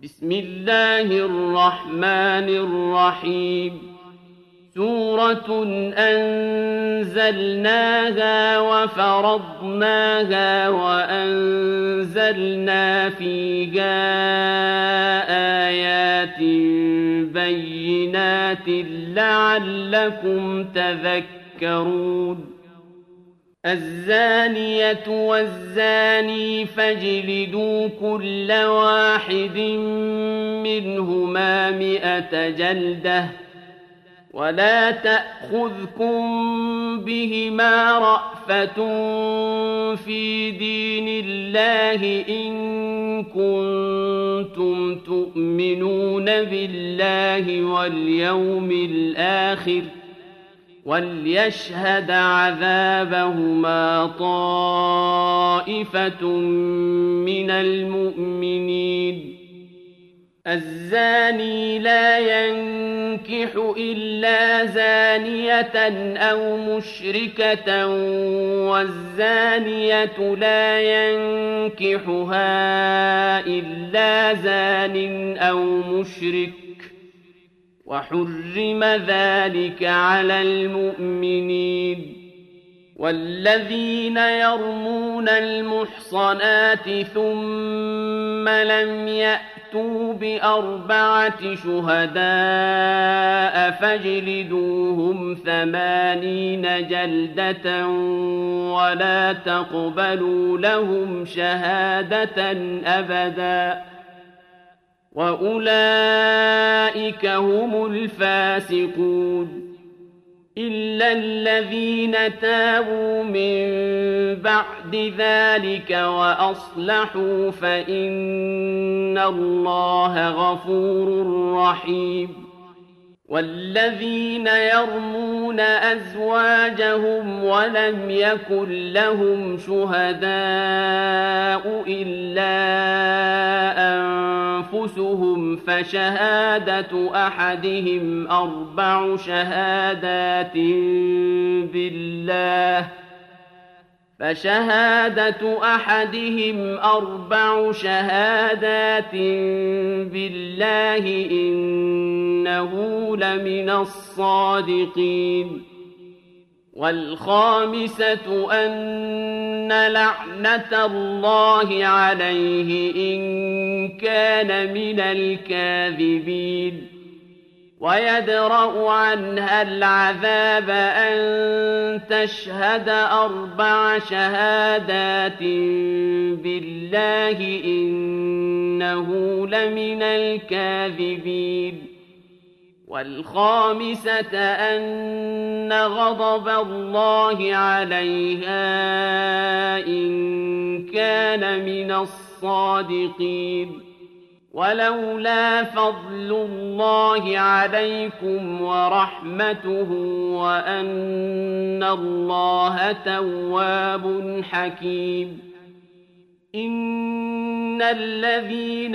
بسم الله الرحمن الرحيم سورة أنزلناها وفرضناها وأنزلنا فيها آيات بينات لعلكم تذكرون الزانية والزاني فاجلدوا كل واحد منهما 100 جلدة ولا تأخذكم بهما رأفة في دين الله إن كنتم تؤمنون بالله واليوم الآخر وليشهد عذابهما طائفة من المؤمنين الزاني لا ينكح إلا زانية أو مشركة والزانية لا ينكحها إلا زان أو مشرك وحرم ذلك على المؤمنين والذين يرمون المحصنات ثم لم يأتوا ب4 شهداء فاجلدوهم 80 جلدة ولا تقبلوا لهم شهادة أبدا وأولئك هم الفاسقون إلا الذين تابوا من بعد ذلك وأصلحوا فإن الله غفور رحيم والذين يرمون أزواجهم ولم يكن لهم شهداء إلا أنفسهم فشهادة أحدهم 4 شهادات بالله إنه لمن الصادقين والخامسة أن لعنة الله عليه إن كان من الكاذبين ويدرأ عنها العذاب أن تشهد 4 شهادات بالله إنه لمن الكاذبين والخامسة أن غضب الله عليها إن كان من الصادقين ولولا فضل الله عليكم ورحمته وأن الله تواب حكيم إن الذين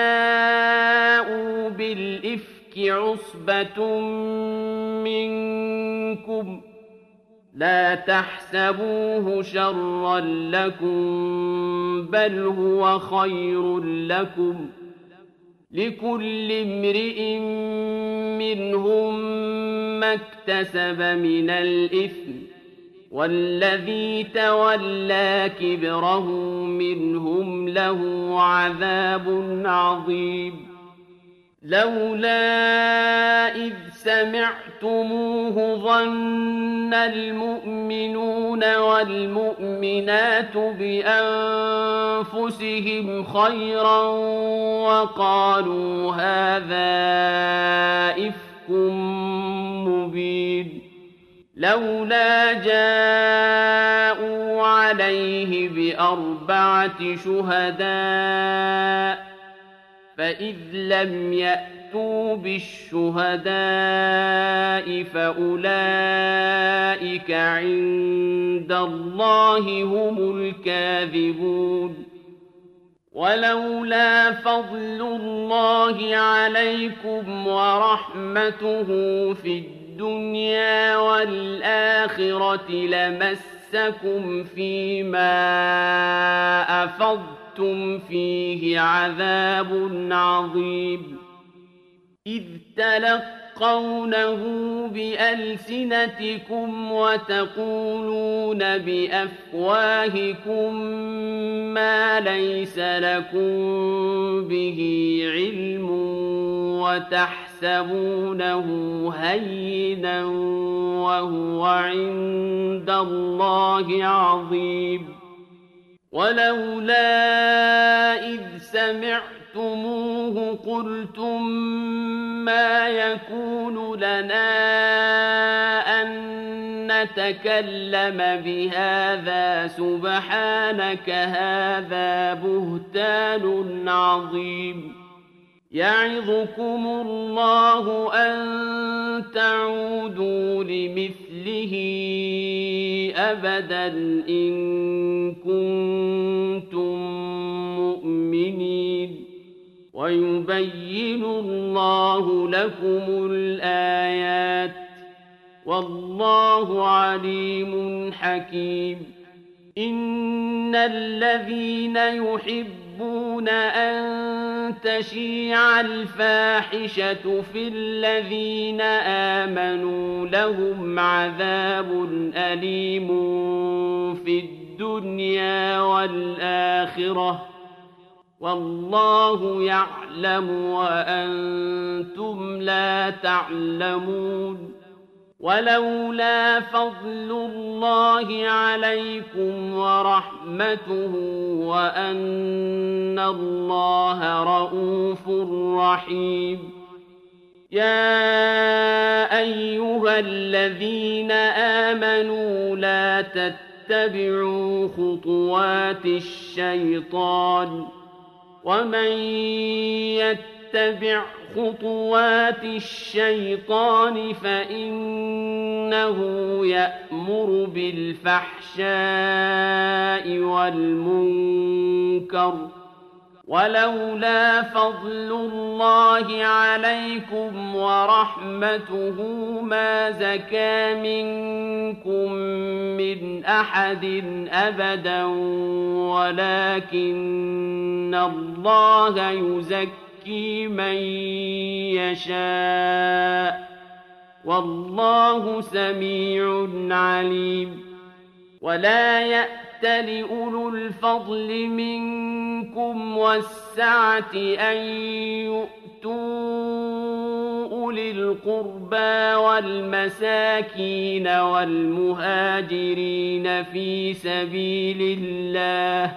جاءوا بالإفك عصبة منكم لا تحسبوه شرا لكم بل هو خير لكم لكل امرئ منهم ما اكتسب من الإثم والذي تولى كبره منهم له عذاب عظيم لولا إذ سمعتموه ظن المؤمنون والمؤمنات بأنفسهم خيرا وقالوا هذا إفك مبين لولا جاءوا عليه ب4 شهداء فإذ لم يأتوا بالشهداء فأولئك عند الله هم الكاذبون ولولا فضل الله عليكم ورحمته في الدنيا والآخرة لمسكم فيما أفضتم وأنتم فيه عذاب عظيم إذ تلقونه بألسنتكم وتقولون بأفواهكم ما ليس لكم به علم وتحسبونه هينا وهو عند الله عظيم ولولا إذ سمعتموه قلتم ما يكون لنا أن نتكلم بهذا سبحانك هذا بهتان عظيم يعظكم الله أن تعودوا لمثله أبدا إن كنتم مؤمنين ويبين الله لكم الآيات والله عليم حكيم إن الذين يحبون أن تشيع الفاحشة في الذين آمنوا لهم عذاب أليم في الدنيا والآخرة والله يعلم وأنتم لا تعلمون ولولا فضل الله عليكم ورحمته وأن الله رءوف رحيم يا أيها الذين آمنوا لا تتبعوا خطوات الشيطان ومن يتبع خطوات الشيطان فإنه يأمر بالفحشاء والمنكر ولولا فضل الله عليكم ورحمته ما زكى منكم من أحد أبدا ولكن الله يزكي من يشاء والله سميع عليم ولا يأتل أولو الفضل منكم والسعة أن يؤتوا أولي القربى والمساكين والمهاجرين في سبيل الله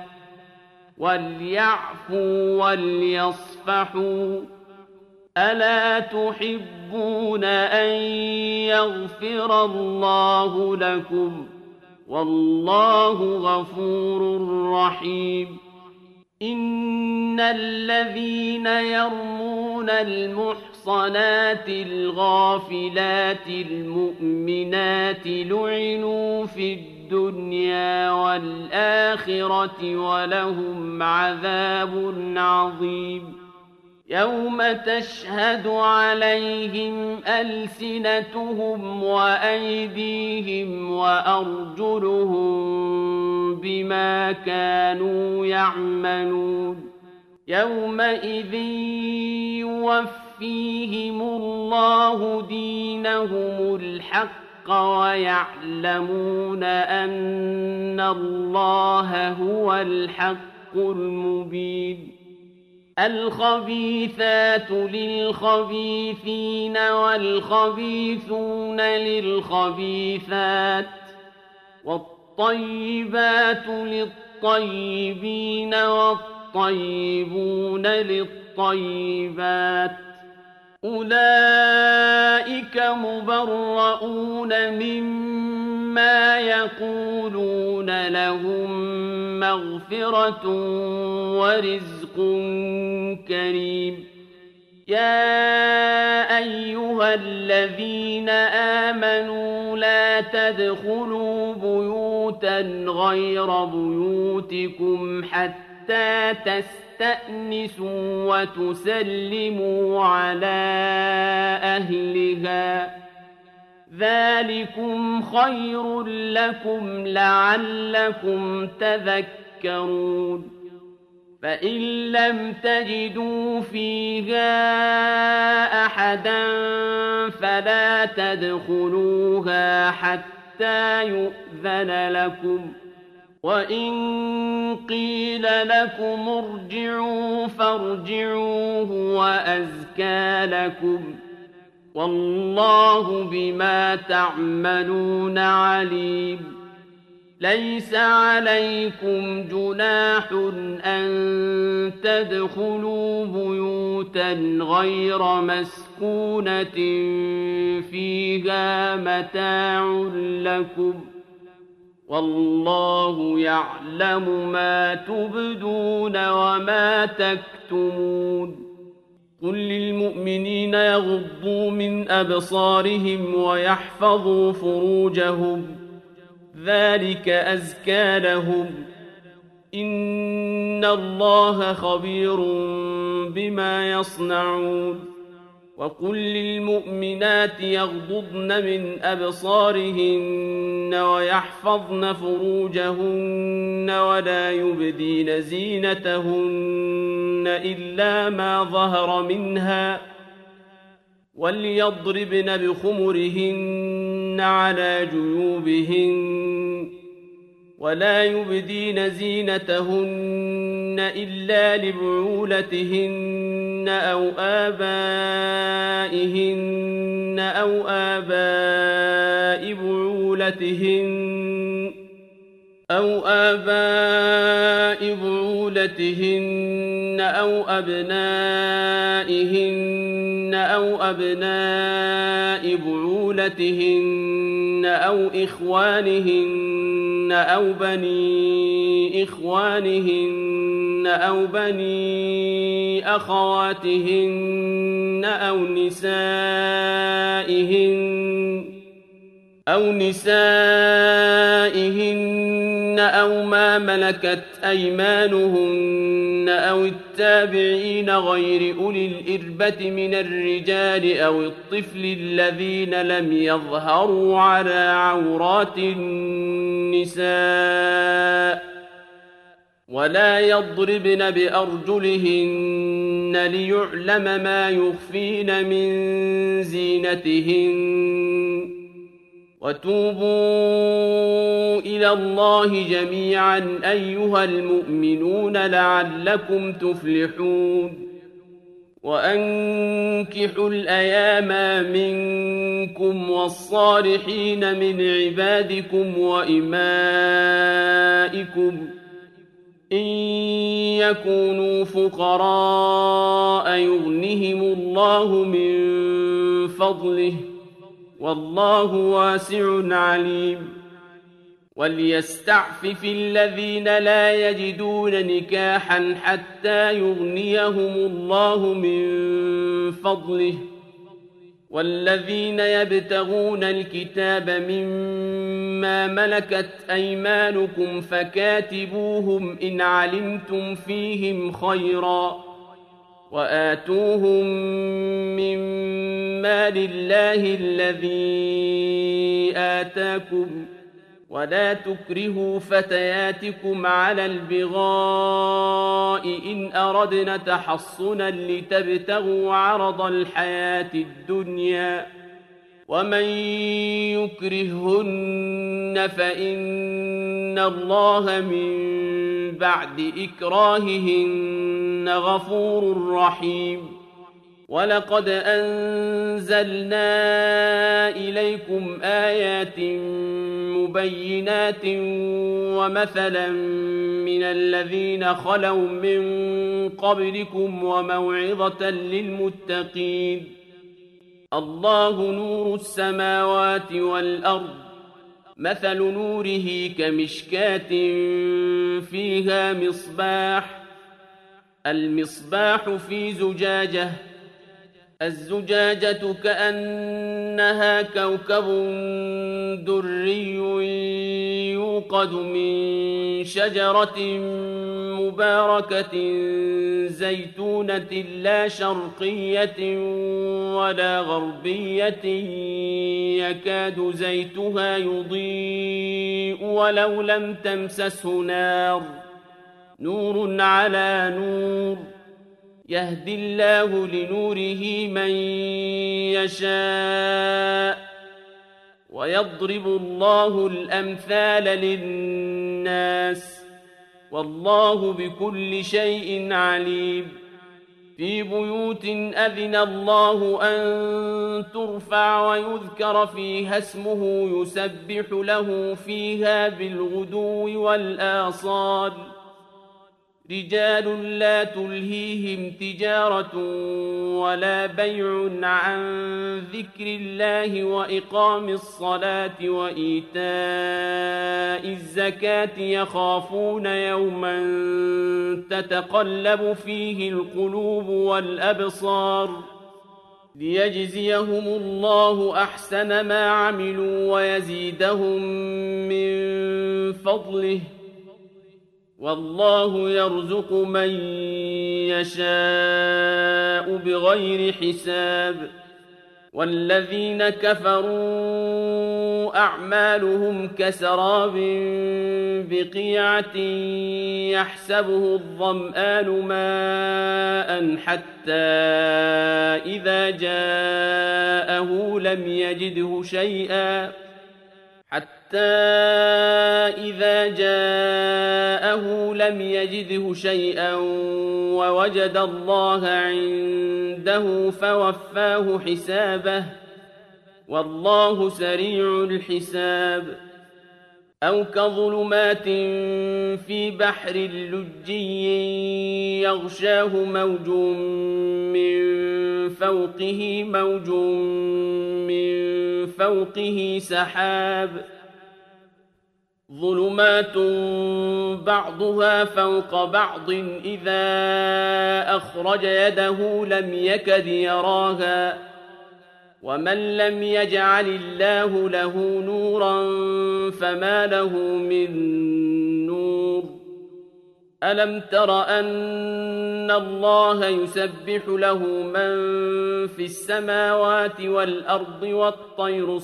وليعفوا وليصفحوا ألا تحبون أن يغفر الله لكم والله غفور رحيم إن الذين يرمون المحصنات الغافلات المؤمنات لعنوا في الدنيا والآخرة ولهم عذاب عظيم يوم تشهد عليهم ألسنتهم وأيديهم وأرجلهم بما كانوا يعملون يومئذ يوفيهم الله دينهم الحق ويعلمون أن الله هو الحق المبين الخبيثات للخبيثين والخبيثون للخبيثات والطيبات للطيبين والطيبون للطيبات أولئك مبرؤون مما يقولون لهم مغفرة ورزق كريم يا أيها الذين آمنوا لا تدخلوا بيوتا غير بيوتكم حتى تستأنسوا وتسلموا على أهلها ذلكم خير لكم لعلكم تذكرون فإن لم تجدوا فيها أحدا فلا تدخلوها حتى يؤذن لكم، وإن قيل لكم ارجعوا فارجعوا هو أزكى لكم، والله بما تعملون عليم. ليس عليكم جناح أن تدخلوا بيوتا غير مسكونة فيها متاع لكم، والله يعلم ما تبدون وما تكتمون. قل للمؤمنين يغضوا من أبصارهم ويحفظوا فروجهم، ذلك أزكى لهم، إن الله خبير بما يصنعون. وقل للمؤمنات يغضضن من أبصارهن ويحفظن فروجهن ولا يبدين زينتهن إلا ما ظهر منها، وليضربن بخمرهن على جيوبهن، ولا يبدين زينتهن إلا لبعولتهن أو آبائهن أو آباء بعولتهن أو أبنائهن أو أبناء بعولتهن أو إخوانهن أو بني إخوانهن أو بني أخواتهن أو نسائهن أو ما ملكت أيمانهن أو التابعين غير أولي الإربة من الرجال أو الطفل الذين لم يظهروا على عورات النساء، ولا يضربن بأرجلهن ليعلم ما يخفين من زينتهن. وتوبوا إلى الله جميعا أيها المؤمنون لعلكم تفلحون. وأنكحوا الأيام منكم والصالحين من عبادكم وإمائكم إن يكونوا فقراء يغنهم الله من فضله، والله واسع عليم. وليستعفف الذين لا يجدون نكاحا حتى يغنيهم الله من فضله، والذين يبتغون الكتاب مما ملكت أيمانكم فكاتبوهم إن علمتم فيهم خيرا، وآتوهم من مال الله الذي آتاكم، ولا تكرهوا فتياتكم على البغاء إن أردنا تحصنا لتبتغوا عرض الحياة الدنيا، ومن يكرههن فإن الله من بعد إكراههن غفور رحيم. ولقد أنزلنا إليكم آيات مبينات ومثلا من الذين خلوا من قبلكم وموعظة للمتقين. الله نور السماوات والأرض، مثل نوره كمشكاة فيها مصباح، المصباح في زجاجة، الزجاجة كأنها كوكب دري يوقد من شجرة مباركة زيتونة لا شرقية ولا غربية يكاد زيتها يضيء ولو لم تمسسه نار، نور على نور يهدي الله لنوره من يشاء ويضرب الله الأمثال للناس والله بكل شيء عليم في بيوت أذن الله أن ترفع ويذكر فيها اسمه يسبح له فيها بالغدو والآصال رجال لا تلهيهم تجارة ولا بيع عن ذكر الله وإقام الصلاة وإيتاء الزكاة يخافون يوما تتقلب فيه القلوب والأبصار ليجزيهم الله أحسن ما عملوا ويزيدهم من فضله والله يرزق من يشاء بغير حساب والذين كفروا أعمالهم كسراب بقيعة يحسبه الظمآن ماء حتى إذا جاءه لم يجده شيئا ووجد الله عنده فوفاه حسابه والله سريع الحساب أو كظلمات في بحر لجي يغشاه موج من فوقه سحاب ظلمات بعضها فوق بعض إذا أخرج يده لم يكد يراها ومن لم يجعل الله له نورا فما له من نور ألم تر أن الله يسبح له من في السماوات والأرض والطير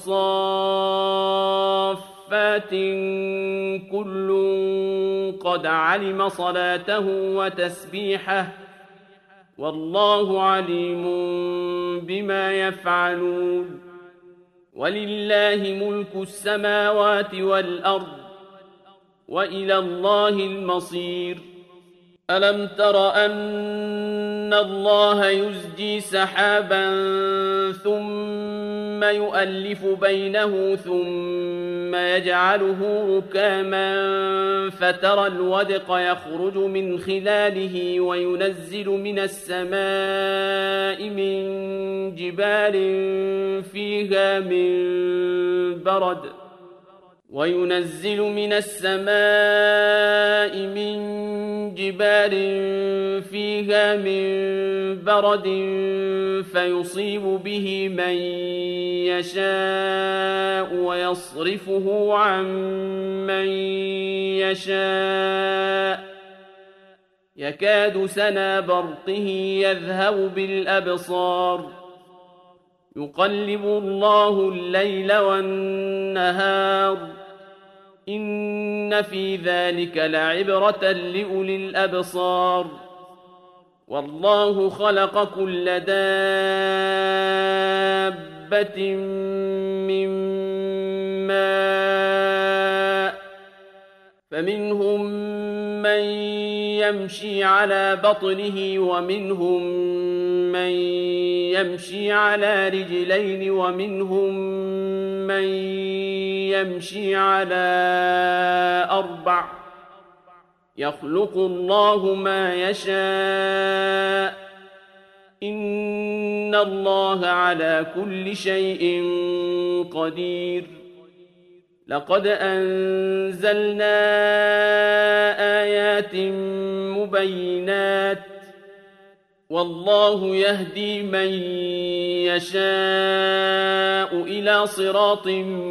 صافات كل قد علم صلاته وتسبيحه والله عليم بما يفعلون ولله ملك السماوات والأرض وإلى الله المصير ألم تر أن الله يزجي سحابا ثم يؤلف بينه ثم يجعله ركاما فترى الودق يخرج من خلاله وينزل من السماء من جبال فيها من برد فيصيب به من يشاء ويصرفه عن من يشاء يكاد سنا برقه يذهب بالأبصار يقلب الله الليل والنهار إن في ذلك لعبرة لأولي الأبصار والله خلق كل دابة من ماء فمنهم من يمشي على بطنه ومنهم من يمشي على رجلين ومنهم من يمشي على أربع يخلق الله ما يشاء إن الله على كل شيء قدير لقد أنزلنا آيات مبينات والله يهدي من يشاء إلى صراط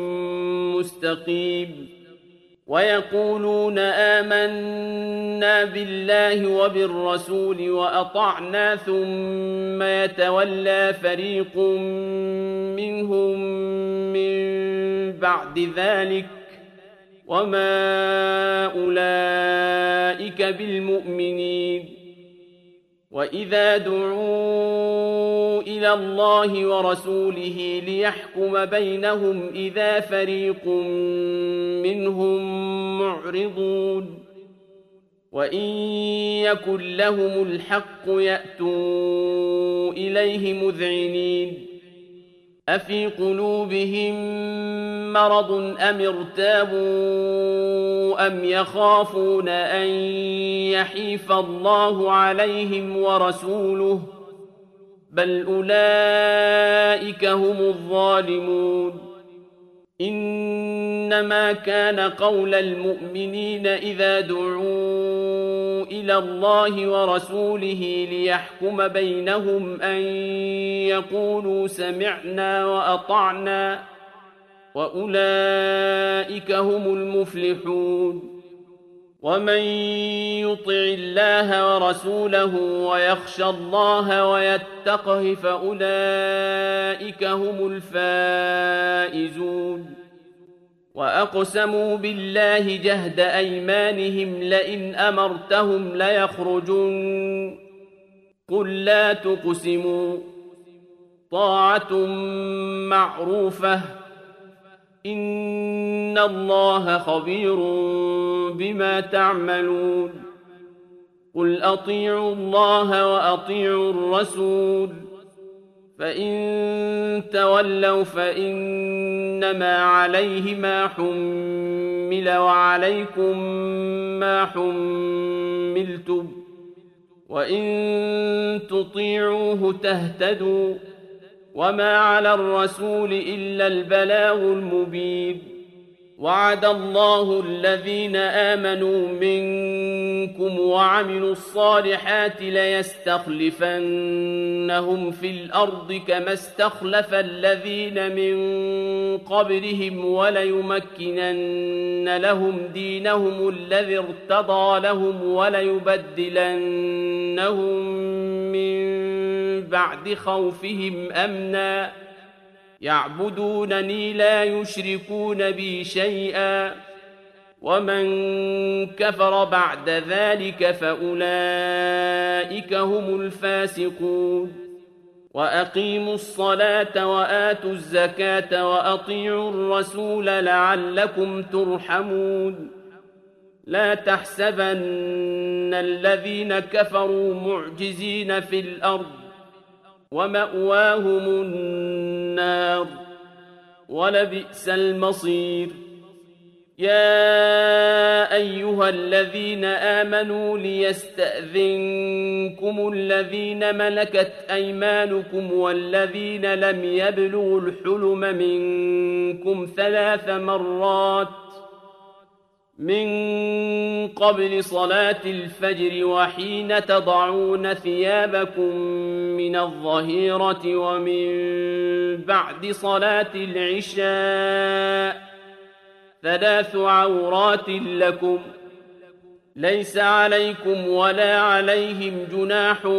مستقيم ويقولون آمنا بالله وبالرسول وأطعنا ثم يتولى فريق منهم من بعد ذلك وما أولئك بالمؤمنين. وإذا دعوا إلى الله ورسوله ليحكم بينهم إذا فريق منهم معرضون. وإن يكن لهم الحق يأتوا إليه مذعنين. أفي قلوبهم مرض أم ارتابوا أم يخافون أن يحيف الله عليهم ورسوله بل أولئك هم الظالمون. إنما كان قول المؤمنين إذا دعوا إلى الله ورسوله ليحكم بينهم أن يقولوا سمعنا وأطعنا وأولئك هم المفلحون. ومن يطع الله ورسوله ويخشى الله ويتقه فأولئك هم الفائزون. وأقسموا بالله جهد أيمانهم لئن أمرتهم ليخرجن قل لا تقسموا طاعة معروفة إن الله خبير بما تعملون. قل أطيعوا الله وأطيعوا الرسول فإن تولوا فإنما عليه ما حمل وعليكم ما حملتم وإن تطيعوه تهتدوا وما على الرسول إلا البلاغ المبين. وعد الله الذين آمنوا منكم وعملوا الصالحات ليستخلفنهم في الأرض كما استخلف الذين من قبلهم وليمكنن لهم دينهم الذي ارتضى لهم وليبدلنهم من بعد خوفهم أمنا يعبدونني لا يشركون بي شيئا ومن كفر بعد ذلك فأولئك هم الفاسقون. وأقيموا الصلاة وآتوا الزكاة وأطيعوا الرسول لعلكم ترحمون. لا تحسبن الذين كفروا معجزين في الأرض ومأواهم النار ولبئس المصير. يا أيها الذين آمنوا ليستأذنكم الذين ملكت أيمانكم والذين لم يبلغوا الحلم منكم 3 مرات من قبل صلاة الفجر وحين تضعون ثيابكم من الظهيرة ومن بعد صلاة العشاء 3 عورات لكم ليس عليكم ولا عليهم جناح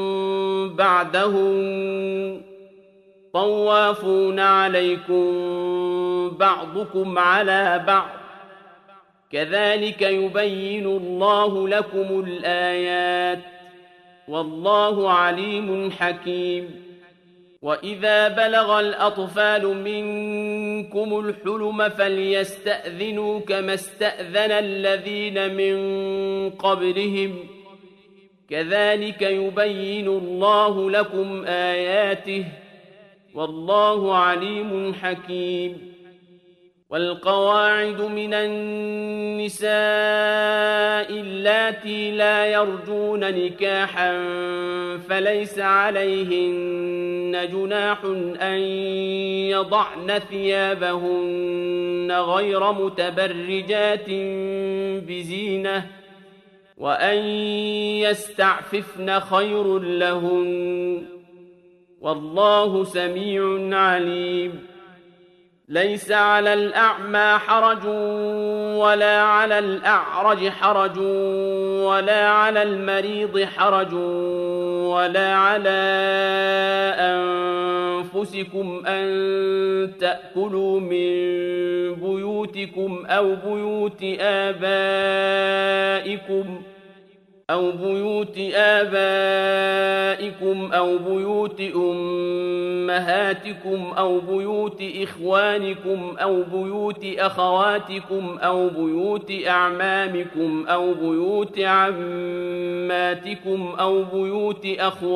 بعدهم طوافون عليكم بعضكم على بعض كذلك يبين الله لكم الآيات والله عليم حكيم. وإذا بلغ الأطفال منكم الحلم فليستأذنوا كما استأذن الذين من قبلهم كذلك يبين الله لكم آياته والله عليم حكيم. والقواعد من النساء اللاتي لا يرجون نكاحا فليس عليهن جناح أن يضعن ثيابهن غير متبرجات بزينة وأن يستعففن خير لهن والله سميع عليم. ليس على الأعمى حرج ولا على الأعرج حرج ولا على المريض حرج ولا على أنفسكم أن تأكلوا من بيوتكم أو بيوت آبائكم أو بيوت أمهاتكم أو بيوت إخوانكم أو بيوت أخواتكم أو بيوت أعمامكم أو بيوت عماتكم أو بيوت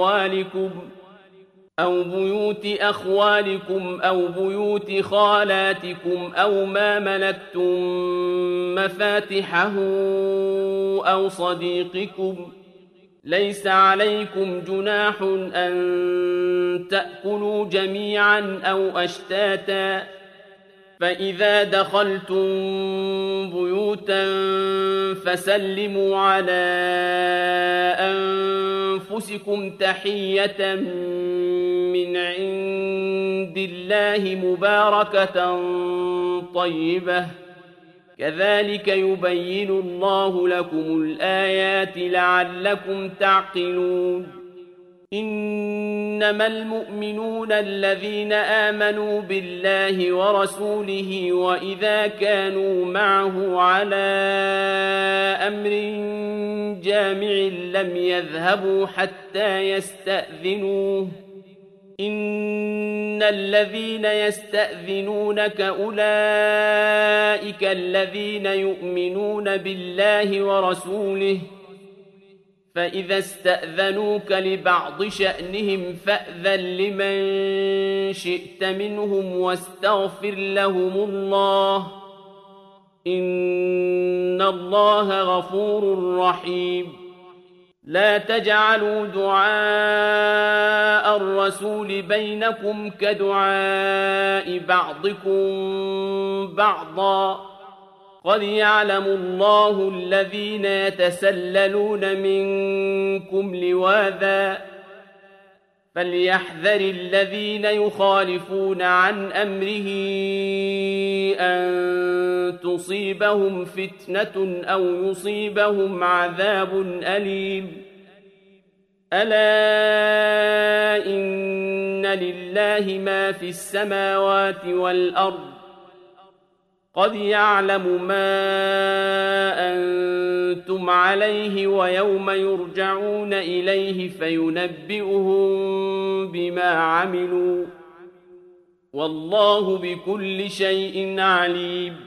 أخوالكم أو بيوت خالاتكم أو ما ملكتم مفاتحه أو صديقكم. ليس عليكم جناح أن تأكلوا جميعا أو أشتاتا، فإذا دخلتم بيوتا فسلموا على أنفسكم تحية من عند الله مباركة طيبة، كذلك يبين الله لكم الآيات لعلكم تعقلون. إنما المؤمنون الذين آمنوا بالله ورسوله وإذا كانوا معه على أمر جامع لم يذهبوا حتى يستأذنوه. إن الذين يستأذنونك أولئك الذين يؤمنون بالله ورسوله، فإذا استأذنوك لبعض شأنهم فأذن لمن شئت منهم واستغفر لهم الله، إن الله غفور رحيم. لا تجعلوا دعاء الرسول بينكم كدعاء بعضكم بعضا، قد يعلم الله الذين يتسللون منكم لواذا، فليحذر الذين يخالفون عن أمره أن تصيبهم فتنة أو يصيبهم عذاب أليم. ألا إن لله ما في السماوات والأرض، قد يعلم ما أنتم عليه ويوم يرجعون إليه فينبئهم بما عملوا، والله بكل شيء عليم.